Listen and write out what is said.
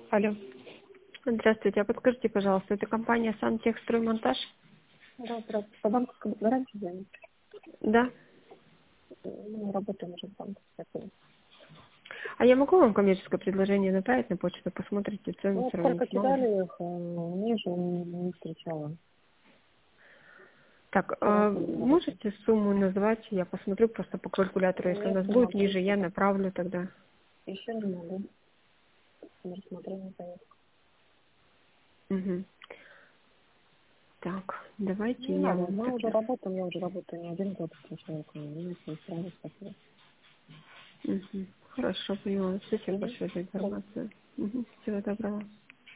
Алло. Здравствуйте, а подскажите, пожалуйста, это компания «Сантехстроймонтаж»? Да, здравствуйте. По банковскому гарантии звонить. Да. Мы работаем уже в банке. Спасибо. А я могу вам коммерческое предложение направить на почту, посмотрите цену, Ну, сколько сравните, мало ли. кидали их, ниже не встречала. Так, Сразу не работает. можете сумму назвать, я посмотрю просто по калькулятору, если у Нет, нас не будет могу ниже, еще я пока. направлю тогда. Еще не могу. На рассмотрение поездку. Угу. Так, давайте Не я надо, вам мы уже тогда. работаем, я уже работаю не один год с этим человеком. Мне с ним сразу спасибо. Угу. Хорошо, поняла. Спасибо Угу. большое за До информацию. Угу. Всего доброго.